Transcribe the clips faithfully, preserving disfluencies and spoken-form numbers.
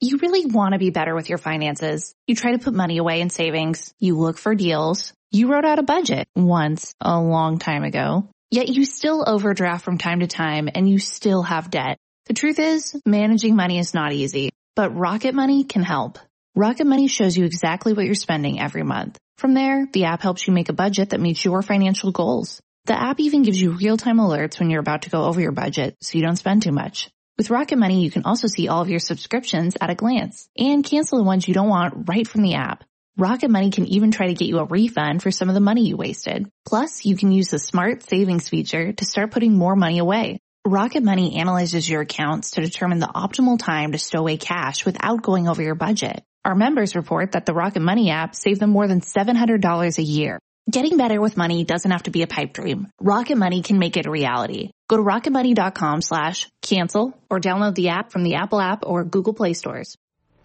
You really want to be better with your finances. You try to put money away in savings. You look for deals. You wrote out a budget once a long time ago. Yet you still overdraft from time to time and you still have debt. The truth is, managing money is not easy, but Rocket Money can help. Rocket Money shows you exactly what you're spending every month. From there, the app helps you make a budget that meets your financial goals. The app even gives you real-time alerts when you're about to go over your budget so you don't spend too much. With Rocket Money, you can also see all of your subscriptions at a glance and cancel the ones you don't want right from the app. Rocket Money can even try to get you a refund for some of the money you wasted. Plus, you can use the Smart Savings feature to start putting more money away. Rocket Money analyzes your accounts to determine the optimal time to stow away cash without going over your budget. Our members report that the Rocket Money app saved them more than seven hundred dollars a year. Getting better with money doesn't have to be a pipe dream. Rocket Money can make it a reality. Go to rocketmoney.com slash cancel or download the app from the Apple app or Google Play stores.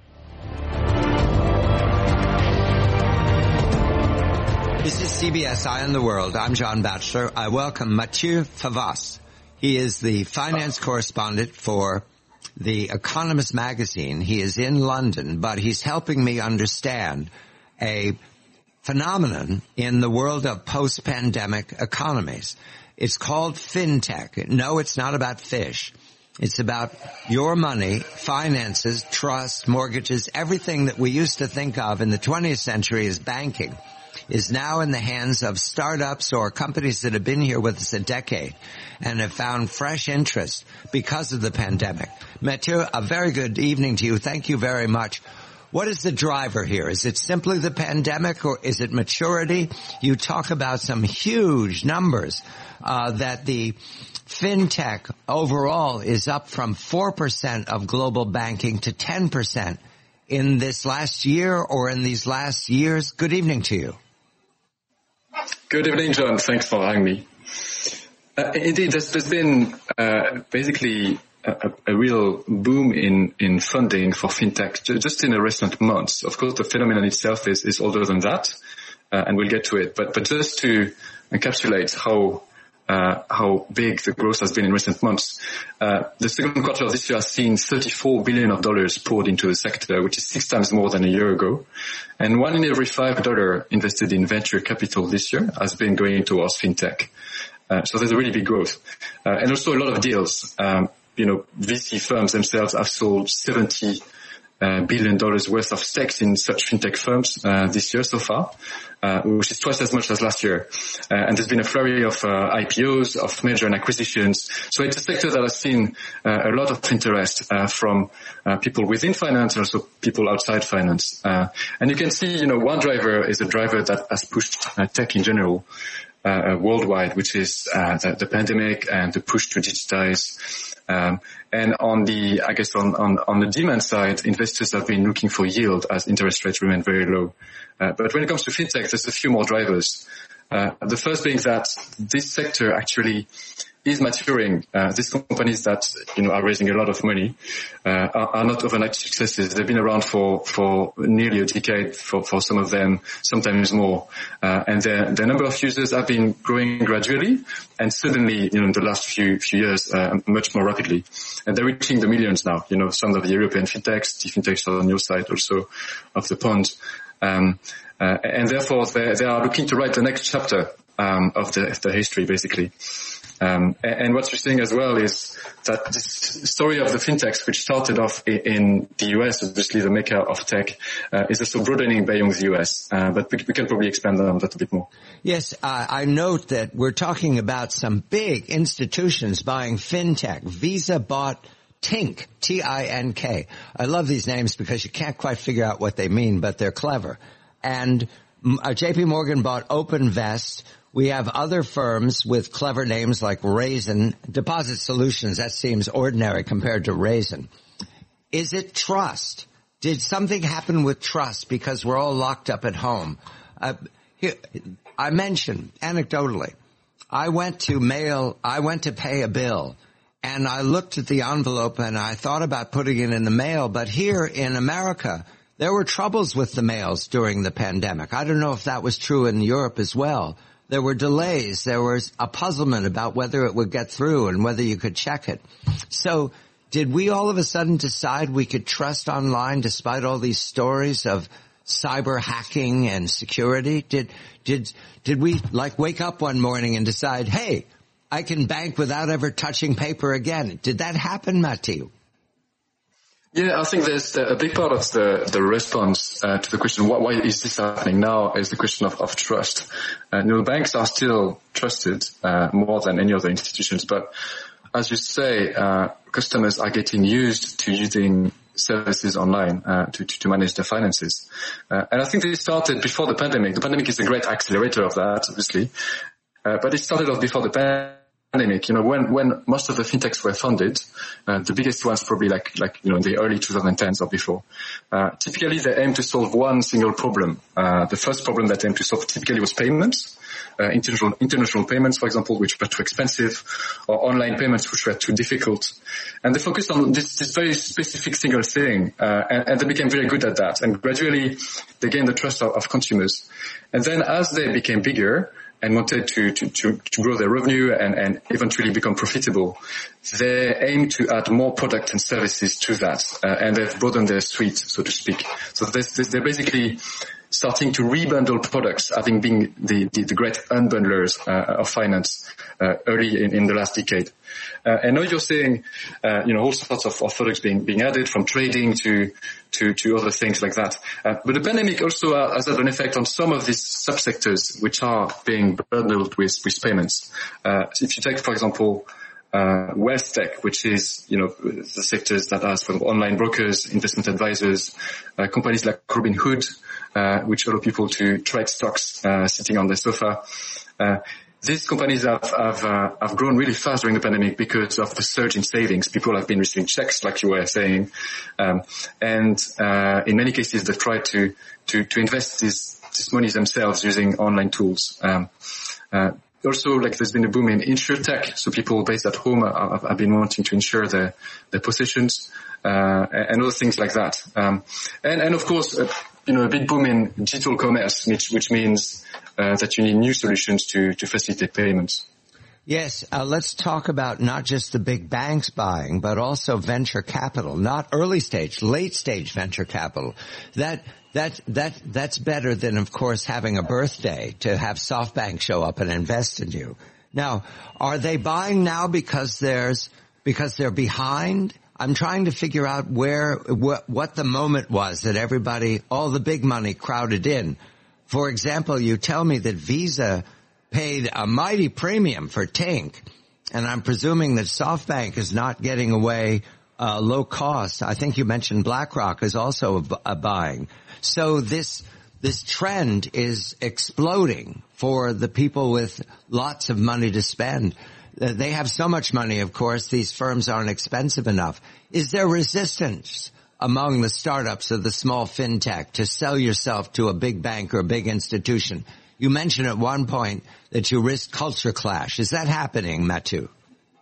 This is C B S Eye on the World. I'm John Batchelor. I welcome Mathieu Favas. He is the finance correspondent for The Economist magazine. He is in London, but he's helping me understand a phenomenon in the world of post-pandemic economies. It's called fintech. No, it's not about fish. It's about your money, finances, trust, mortgages, everything that we used to think of in the twentieth century as banking is now in the hands of startups or companies that have been here with us a decade and have found fresh interest because of the pandemic. Mathieu, a very good evening to you. Thank you very much. What is the driver here? Is it simply the pandemic or is it maturity? You talk about some huge numbers, uh, that the fintech overall is up from four percent of global banking to ten percent in this last year or in these last years. Good evening to you. Good evening, John. Thanks for having me. Uh, indeed, there's, there's been uh, basically a, a real boom in, in funding for fintech just in the recent months. Of course, the phenomenon itself is, is older than that, uh, and we'll get to it. But, but just to encapsulate how uh, how big the growth has been in recent months, uh, the second quarter of this year has seen thirty-four billion of dollars poured into the sector, which is six times more than a year ago. And one in every five dollar invested in venture capital this year has been going towards fintech. Uh, so there's a really big growth, uh, and also a lot of deals. Um, you know, V C firms themselves have sold seventy uh, billion dollars worth of stakes in such fintech firms uh, this year so far, uh, which is twice as much as last year. Uh, and there's been a flurry of uh, I P Os, of merger and acquisitions. So it's a sector that has seen uh, a lot of interest uh, from uh, people within finance and also people outside finance. Uh, and you can see, you know, one driver is a driver that has pushed uh, tech in general uh, worldwide, which is uh, the, the pandemic and the push to digitize. Um, and on the, I guess on, on, on the demand side, investors have been looking for yield as interest rates remain very low. Uh, but when it comes to fintech, there's a few more drivers. Uh, the first being that this sector actually is maturing. Uh, these companies that, you know, are raising a lot of money, uh, are, are not overnight successes. They've been around for, for nearly a decade for, for some of them, sometimes more. Uh, and the, the number of users have been growing gradually and suddenly, you know, in the last few, few years, uh, much more rapidly. And they're reaching the millions now. You know, some of the European fintechs, the fintechs are on your side also of the pond. Um, uh, and therefore they, they are looking to write the next chapter, um, of the, of the history, basically. Um, and, and what we're seeing as well is that this story of the fintechs, which started off in, in the U S, obviously the maker of tech, uh, is also broadening beyond the U S. Uh, but we, we can probably expand on that a bit more. Yes, uh, I note that we're talking about some big institutions buying fintech. Visa bought Tink, T I N K. I love these names because you can't quite figure out what they mean, but they're clever. And uh, J P Morgan bought OpenVest. We have other firms with clever names like Raisin, Deposit Solutions. That seems ordinary compared to Raisin. Is it trust? Did something happen with trust because we're all locked up at home? Uh, here, I mentioned anecdotally, I went to mail, I went to pay a bill, and I looked at the envelope and I thought about putting it in the mail, but here in America, there were troubles with the mails during the pandemic. I don't know if that was true in Europe as well. There were delays. There was a puzzlement about whether it would get through and whether you could check it. So did we all of a sudden decide we could trust online despite all these stories of cyber hacking and security? Did, did, did we like wake up one morning and decide, hey, I can bank without ever touching paper again? Did that happen, Mathieu? Yeah, I think there's the, a big part of the, the response uh, to the question, why, why is this happening now, is the question of, of trust. Uh, you know, banks are still trusted uh, more than any other institutions, but as you say, uh, customers are getting used to using services online uh, to, to, to manage their finances. Uh, and I think this started before the pandemic. The pandemic is a great accelerator of that, obviously, uh, but it started off before the pandemic. Pandemic, you know, when, when most of the fintechs were funded, uh, the biggest ones probably like, like, you know, in the early twenty tens or before, uh, typically they aim to solve one single problem. Uh, the first problem that they aimed to solve typically was payments, uh, international, international payments, for example, which were too expensive, or online payments which were too difficult. And they focused on this, this very specific single thing, uh, and, and they became very good at that. And gradually they gained the trust of, of consumers. And then as they became bigger, and wanted to, to, to, to grow their revenue and, and eventually become profitable, they aim to add more products and services to that, uh, and they've broadened their suite, so to speak. So they're basically starting to rebundle products, having been the, the, the great unbundlers uh, of finance uh, early in, in the last decade. Uh, and now you're seeing, uh, you know, all sorts of, of products being, being added, from trading to, to, to other things like that. Uh, but the pandemic also uh, has had an effect on some of these subsectors which are being bundled with, with payments. Uh, if you take, for example, uh, wealth tech, which is, you know, the sectors that has, for example, online brokers, investment advisors, uh, companies like Robinhood, uh, which allow people to trade stocks, uh, sitting on their sofa. Uh, These companies have have, uh, have grown really fast during the pandemic because of the surge in savings. People have been receiving checks, like you were saying, um, and uh, in many cases they've tried to to to invest this this money themselves using online tools. Um, uh, also, like there's been a boom in insurtech, so people based at home have, have been wanting to insure their their possessions uh, and other things like that. Um, and and of course, uh, you know, a big boom in digital commerce, which which means Uh, that you need new solutions to, to facilitate payments. Yes, uh, let's talk about not just the big banks buying, but also venture capital, not early stage, late stage venture capital. That, that, that, that's better than, of course, having a birthday to have SoftBank show up and invest in you. Now, are they buying now because there's, because they're behind? I'm trying to figure out where, wh- what the moment was that everybody, all the big money crowded in. For example, you tell me that Visa paid a mighty premium for Tink, and I'm presuming that SoftBank is not getting away uh, low cost. I think you mentioned BlackRock is also a, a buying. So this this trend is exploding for the people with lots of money to spend. Uh, they have so much money, of course, these firms aren't expensive enough. Is there resistance among the startups of the small fintech to sell yourself to a big bank or a big institution? You mentioned at one point that you risk culture clash. Is that happening, Mathieu?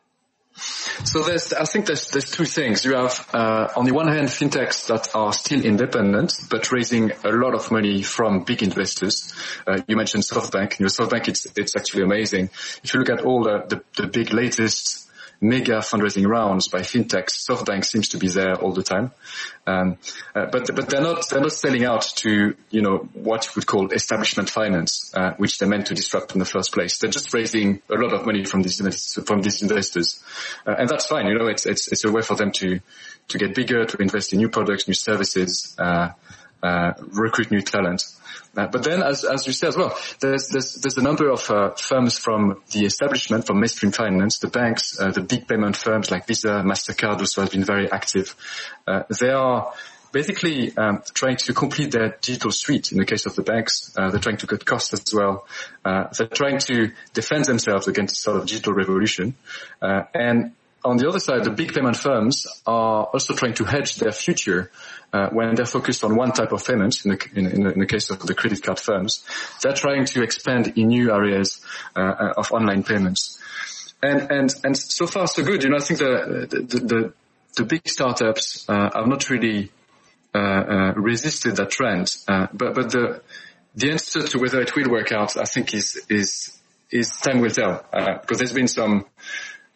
So there's, I think there's, there's two things. You have, uh, on the one hand, fintechs that are still independent, but raising a lot of money from big investors. Uh, you mentioned SoftBank. You know, SoftBank, it's, it's actually amazing. If you look at all the, the, the big latest mega fundraising rounds by fintechs, SoftBank seems to be there all the time. Um, uh, but, but they're not, they're not selling out to, you know, what you would call establishment finance, uh, which they're meant to disrupt in the first place. They're just raising a lot of money from these, from these investors. Uh, and that's fine. You know, it's, it's, it's a way for them to, to get bigger, to invest in new products, new services, uh, uh, recruit new talent. Uh, but then, as, as you said as well, there's, there's, there's a number of uh, firms from the establishment, from mainstream finance, the banks, uh, the big payment firms like Visa, MasterCard also have been very active. Uh, they are basically um, trying to complete their digital suite. In the case of the banks, uh, they're trying to cut costs as well. Uh, they're trying to defend themselves against this sort of digital revolution. Uh, and on the other side, the big payment firms are also trying to hedge their future. Uh, when they're focused on one type of payment, in the, in, in the case of the credit card firms, they're trying to expand in new areas uh, of online payments. And, and, and so far so good. You know, I think the, the, the, the big startups uh, have not really uh, uh, resisted that trend. Uh, but, but the, the answer to whether it will work out, I think is, is, is time will tell. Uh, because there's been some,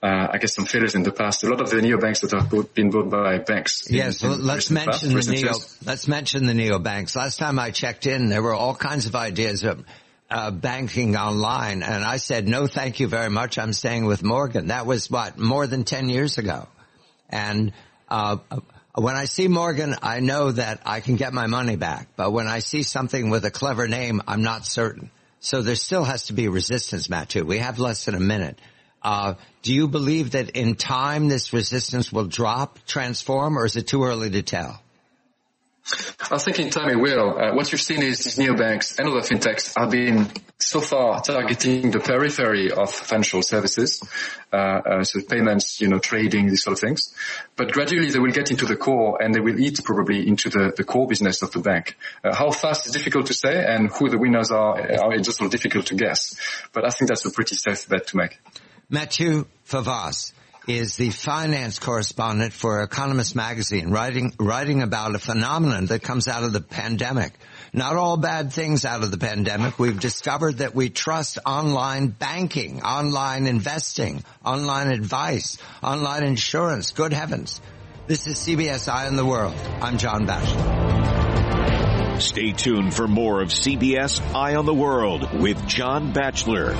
uh, I guess some failures in the past. A lot of the neobanks that have bought, been bought by banks. Yes, in, well, in let's mention past, the neo. years. Let's mention the neobanks. Last time I checked in, there were all kinds of ideas of uh, banking online, and I said no, thank you very much. I'm staying with Morgan. That was what, more than ten years ago, and uh when I see Morgan, I know that I can get my money back. But when I see something with a clever name, I'm not certain. So there still has to be resistance, Mathieu. We have less than a minute. Uh, do you believe that in time this resistance will drop, transform, or is it too early to tell? I think in time it will. Uh, what you've seen is these neobanks and other fintechs have been so far targeting the periphery of financial services, uh, uh, so payments, you know, trading, these sort of things. But gradually they will get into the core and they will eat probably into the, the core business of the bank. Uh, how fast is difficult to say, and who the winners are, are it's just a little difficult to guess. But I think that's a pretty safe bet to make. Mathieu Favas is the finance correspondent for Economist magazine, writing writing about a phenomenon that comes out of the pandemic. Not all bad things out of the pandemic. We've discovered that we trust online banking, online investing, online advice, online insurance. Good heavens. This is C B S Eye on the World. I'm John Batchelor. Stay tuned for more of C B S Eye on the World with John Batchelor.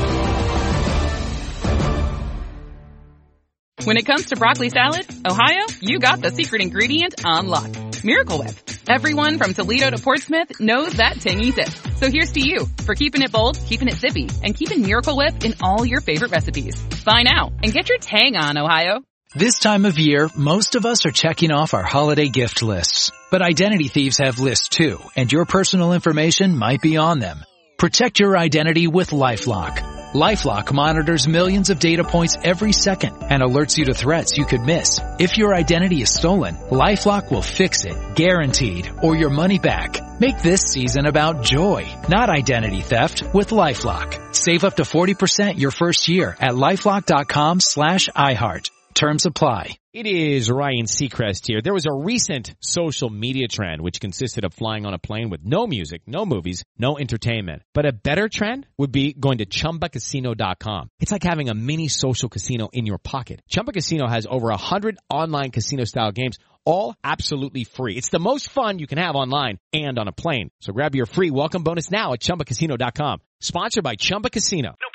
When it comes to broccoli salad, Ohio, you got the secret ingredient on lock. Miracle Whip. Everyone from Toledo to Portsmouth knows that tangy zip. So here's to you for keeping it bold, keeping it zippy, and keeping Miracle Whip in all your favorite recipes. Buy now and get your tang on, Ohio. This time of year, most of us are checking off our holiday gift lists. But identity thieves have lists too, and your personal information might be on them. Protect your identity with LifeLock. LifeLock monitors millions of data points every second and alerts you to threats you could miss. If your identity is stolen, LifeLock will fix it, guaranteed, or your money back. Make this season about joy, not identity theft, with LifeLock. Save up to forty percent your first year at LifeLock.com slash iHeart. Terms apply. It is Ryan Seacrest here. There was a recent social media trend which consisted of flying on a plane with no music, no movies, no entertainment. But a better trend would be going to Chumba Casino dot com. It's like having a mini social casino in your pocket. Chumba Casino has over a hundred online casino-style games, all absolutely free. It's the most fun you can have online and on a plane. So grab your free welcome bonus now at Chumba Casino dot com. Sponsored by Chumba Casino. No